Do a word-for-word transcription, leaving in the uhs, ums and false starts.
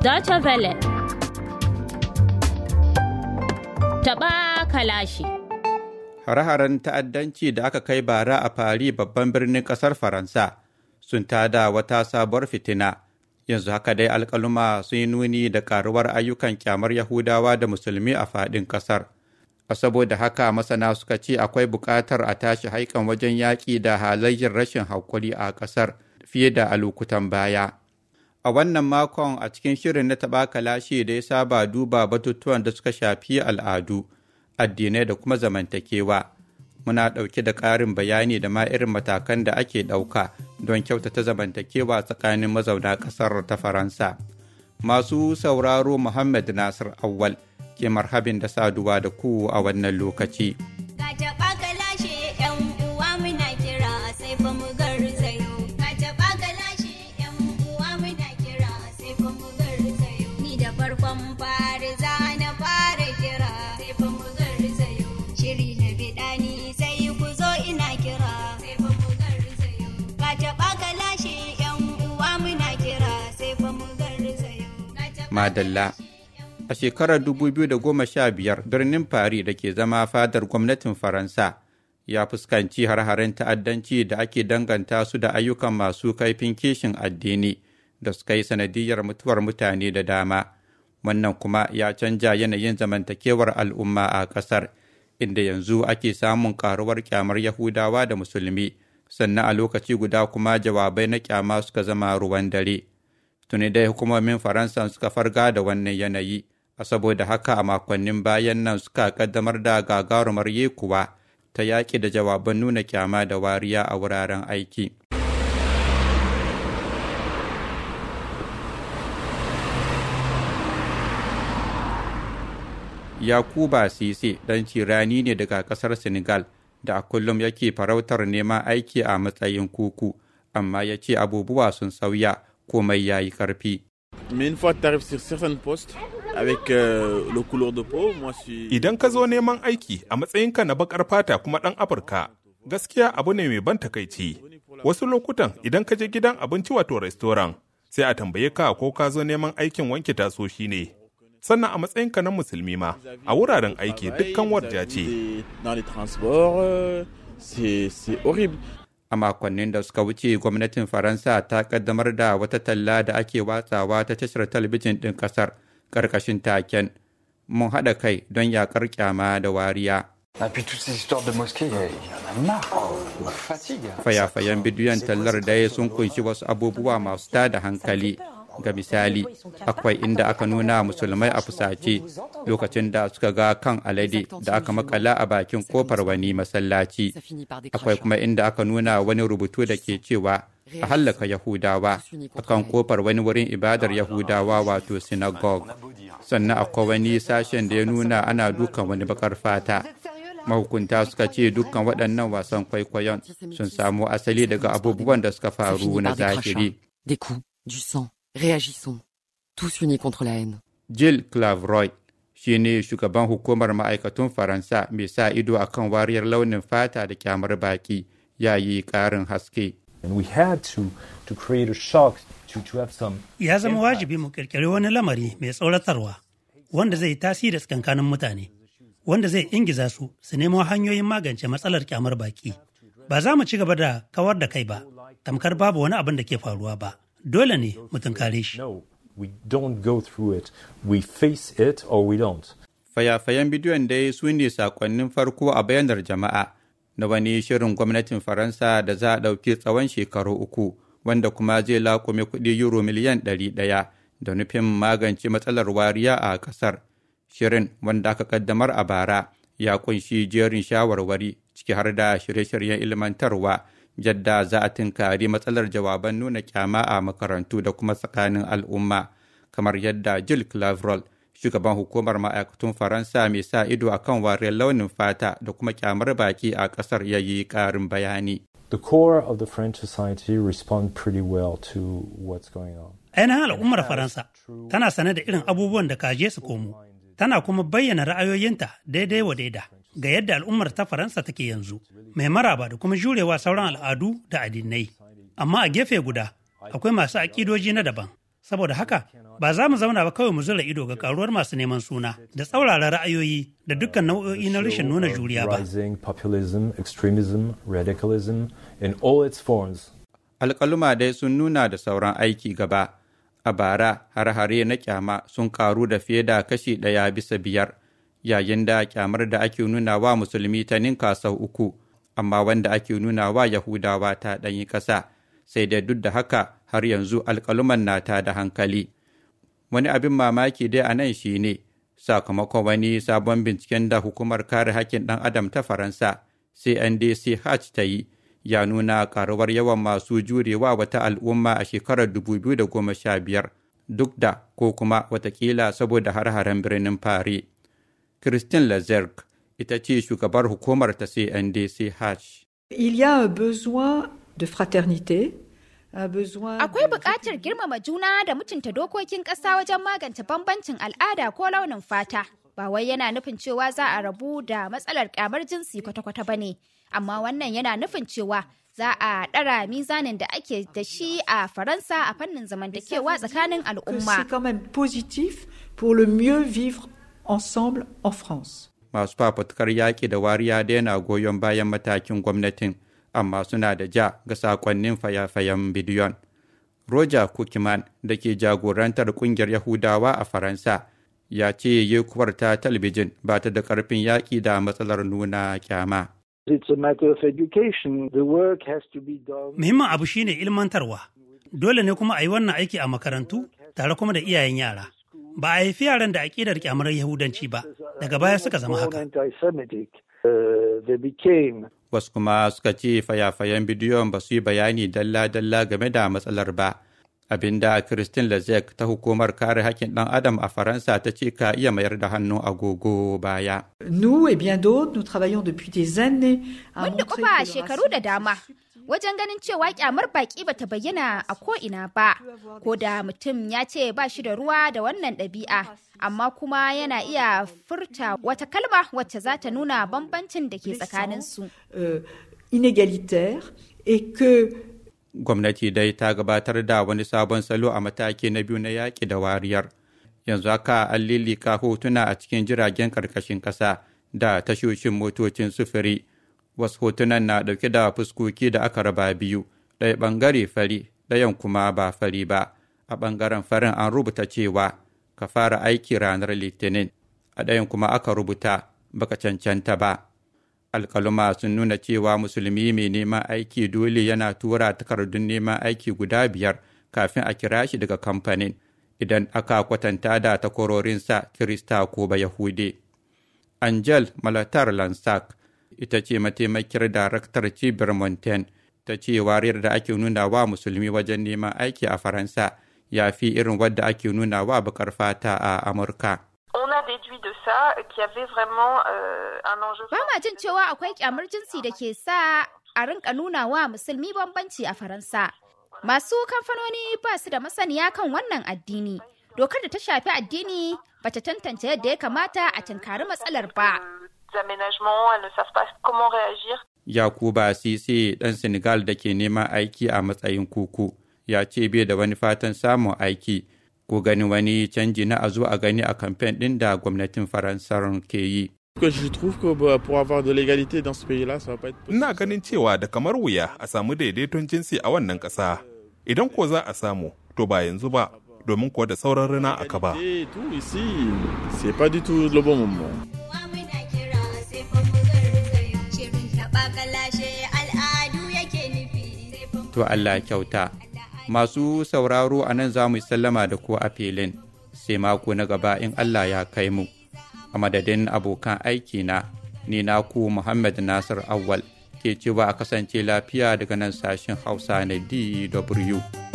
Deutsche Welle. Taɓa kalashi. Hare-haren ta'addanci da aka kai bara a Paris babban birnin ƙasar Faransa sun tada wata sabuwar fitina. Yanzu haka dai alƙaluma sun yi nuni da ƙaruwar ayyukan kyamar Yahudawa da Musulmi a faɗin ƙasar. A saboda haka masana suka ce akwai buƙatar a tashi haikan wajen yaƙi da halayyar rashin haƙuri a ƙasar fiye da a lokutan baya. A wannan makon a cikin shirin na taɓa kalashi da ya saba duba batutuwan da suka shafi al'adu, addinai da kuma zamantakewa. Muna ɗauke da ƙarin bayani da ma irin matakan da ake ɗauka don kyautata zamantakewa tsakanin mazauna ƙasar ta Faransa. Masu sauraro Muhammad Nasir Awwal ke marhabin da saduwa da ku a wannan lokaci. Madalla. A shekarar dubu biyu da goma sha biyar birnin Paris da ke zama fadar gwamnatin Faransa ya fuskanci har-haren ta'addanci da ake danganta su da ayyukan masu kaifin kishin addini da suka yi sanadiyar mutuwar mutane da dama. Wannan kuma ya canja yanayin zamantakewar al'umma a ƙasar, inda yanzu ake samun ƙaruwar kyamar Yahudawa da Musulmi, sannan a lokaci guda kuma jawabai na kyama suka zama ruwan dare. Tuni dai hukumomin Faransa suka farga da wannan yanayi, a saboda haka a makonnin bayan nan suka kaddamar da gagarumar yekuwa ta yaƙi da jawaban nuna kyama da wariya a wuraren aiki. Yakuba Sise ɗan cirani ne daga ƙasar Senegal da a kullum yake farautar neman aiki a matsayin kuku, amma ya ce abubuwa sun sauya. Komai ya yi ƙarfi. Idan ka zo neman aiki a matsayinka na baƙar fata kuma ɗan Afirka, gaskiya abu ne mai ban takaici. Wasu lokutan idan ka je gidan abinci wato restoran, sai a tambaye ka ko ka zo neman aikin wanke tasoshi ne. Sannan a matsayinka na musulmi ma, a wuraren aiki dukkan warja ce. A makonnin da suka wuce gwamnatin Faransa ta kaddamar da wata talla da ake watsawa ta tashar talabijin ɗin ƙasar ƙarƙashin taken mun haɗa kai don yaƙar kyama da wariya. Fayafayen bidiyon tallar daya sun kunshi wasu abubuwa masu tada hankali. Ga misali, akwai inda aka nuna musulmai a fusace lokacin da suka ga kan alade da aka makala a bakin kofar wani masallaci. Akwai kuma inda aka nuna wani rubutu da ke cewa a hallaka Yahudawa a kan kofar wani wurin ibadar Yahudawa wato synagogue. Sannan akwai wani sashen da ya nuna ana dukan wani bakar fata. Mahukunta suka ce dukkan waɗannan wasan kwaikwayon sun samo asali daga abubuwan da suka faru na zahiri. Réagissons, tous unis contre la haine. Gilles Clavroy shi ne shugaban hukumar ma'aikatun Faransa mai sa ido a kan wariyar launin fata da kyamar baki ya yi ƙarin haske. Ya zama wajibi mu ƙirƙiri wani lamari mai tsoratarwa wanda zai tasiri tsakankanin mutane, wanda zai ingiza su su nemo hanyoyin magance matsalar kyamar baki. Ba za mu ci gaba da kawar da kai ba, tamkar babu wani abin da ke faruwa ba. Dole ne mu tunkare shi. Fayafayen bidiyon dai su ne sakonnin farko a bayanar jama'a na wani shirin gwamnatin Faransa da za a ɗauki tsawon shekaru uku, wanda kuma zai laƙume kuɗi euro miliyan ɗari ɗaya da nufin magance matsalar wariya a ƙasar. Shirin wanda aka kaddamar a bara ya kunshi jerin shawarwari ciki har da shirye-shiryen ilmantarwa yadda za a tunkari matsalar jawaban nuna kyama a makarantu da kuma tsakanin al'umma, kamar yadda Gilles Clavroy, shugaban hukumar ma'aikatun Faransa mai sa ido a kan wariyar launin fata da kuma kyamar baki a ƙasar ya yi ƙarin bayani. The core of the French society respond pretty well to what's going on. Ainihin al'ummar Faransa tana sane da irin abubuwan da kaje su komo, tana kuma bayyana ra'ayoyinta daidai wa daida ga yadda al'ummar ta Faransa take yanzu, mai maraba da kuma jurewa sauran al'adu da addinai. Amma a gefe guda, akwai masu aƙidoji na daban, Saboda haka, ba za mu zauna ba kawai mu zura ido ga karuwar masu neman suna da tsaurara ra'ayoyi da dukkan nau'o'i na rashin nuna juriya ba. Alƙaluma dai sun nuna da sauran aiki gaba. A bara, har-hare na kyama sun karu da fiye da kashi ɗaya bisa biyar, yayin da kyamar da ake nuna wa musulmi ta ninka sau uku, amma wanda ake nuna wa Yahudawa ta ɗanyi ƙasa. Sai dai duk da haka har yanzu alƙaluman na ta da hankali. Wani abin mamaki dai a nan shi ne, sakamakon wani sabon binciken da hukumar kare haƙƙin ɗan adam ta Faransa, C N D C H ta yi, ya nuna karuwar yawan masu jurewa wata al'umma a shekarar dubu biyu da goma sha biyar, duk da ko kuma watakila saboda har-haren birnin Paris. Christine Lazergue ita ce shugabar hukumar ta C N D C H. Il y a besoin de fraternité. Akwai buƙatar girmama juna da mutunta dokokin ƙasa wajen magance bambancin al'ada ko launin fata. Ba wai yana nufin cewa za a rabu da matsalar ƙyamar jinsi kwata-kwata ba ne, amma wannan yana nufin cewa za a ɗara mizanin da ake da shi a Faransa a fannin zamantakewa tsakanin al'umma. Masu fafutukar yaƙi da wariya da yana goyon bayan matakin gwamnatin, amma suna da ja ga sakonnin fayafayen bidiyon. Roger Cookman da ke jagorantar ƙungiyar Yahudawa a Faransa ya ce yekuwar ta talabijin ba ta da ƙarfin yaƙi da matsalar nuna kyama. Muhimmin abu shine ilmantarwa. Dole ne kuma a yi wannan aiki a makarantu tare kuma da iyayen yara. Ba a haifi yaran da aƙidar kyamar Yahudanci ba, daga baya suka zama haka. Wasu kuma suka ce fayafayen bidiyon ba su yi bayani dalla-dalla game da matsalar ba. Abinda Christine Lazergue ta hukumar kare haƙƙin ɗan adam a Faransa ta ce ka iya mayar da hannu agogo baya. Nous et bien d'autres, nous travaillons depuis des années à montrer que le shekaru da dama wajen ganin cewa kyamar baki bata bayyana a ko ina ba, ko da mutum ya ce ba shi da ruwa da wannan ɗabi'a, amma kuma yana iya furta wata kalma wacce za ta nuna bambancin da ke tsakaninsu. Inégalitaire et que gwamnati dai ta gabatar da wani sabon salo a mataki na biyu na yaƙi da wariyar. Yanzu haka an lilika hotuna a cikin jiragen ƙarƙashin ƙasa da tashoshin motocin sufuri. Wasu hotunan na ɗauke da fuskoki da aka raba biyu, ɗaya ɓangare fari, ɗayan kuma ba fari ba. A ɓangaren farin an rubuta cewa ka fara aiki ranar Litinin, a ɗayan kuma aka rubuta baka cancanta ba. Alƙaluma sun nuna cewa musulmi mai neman aiki dole yana tura takardun neman aiki guda biyar kafin a kira shi daga kamfanin, idan aka kwatanta da takwarorinsa Kirista ko Bayahude. Angel Malatar Lansak ita ce mataimakiyar daraktar cibiyar Montaigne, ta ce wariyar da ake nuna wa musulmi wajen neman aiki a Faransa ya fi irin wadda ake nuna wa baƙar fata a Amurka. Ba ma jin cewa akwai kyamar jinsi da ke sa a rinka nuna wa musulmi bambanci a Faransa. Masu kamfanoni ba su da masaniya kan wannan addini. Dokar da ta shafi addini ba ta tantance yadda ya kamata a tunkari matsalar ba. Yakuba Sise ɗan Senegal da ke neman aiki a matsayin kuku ya ce bai da wani fatan samun aiki ko gani wani canji na a zo a gani a kamfen ɗin da gwamnatin Faransar ke yi. Ina ganin cewa da kamar wuya a samu daidaiton jinsi a wannan ƙasa. Idan ko za a samu, to ba yanzu ba, domin kuwa da sauran rana aka ba. To Allah kyauta. Masu sauraro a nan za mu yi sallama da ku a filin, sai mako na gaba in Allah ya kai mu. A madadin abokan aiki na, ni na ku Muhammad Nasir Awal ke cewa a kasance lafiya daga nan sashen Hausa na D W.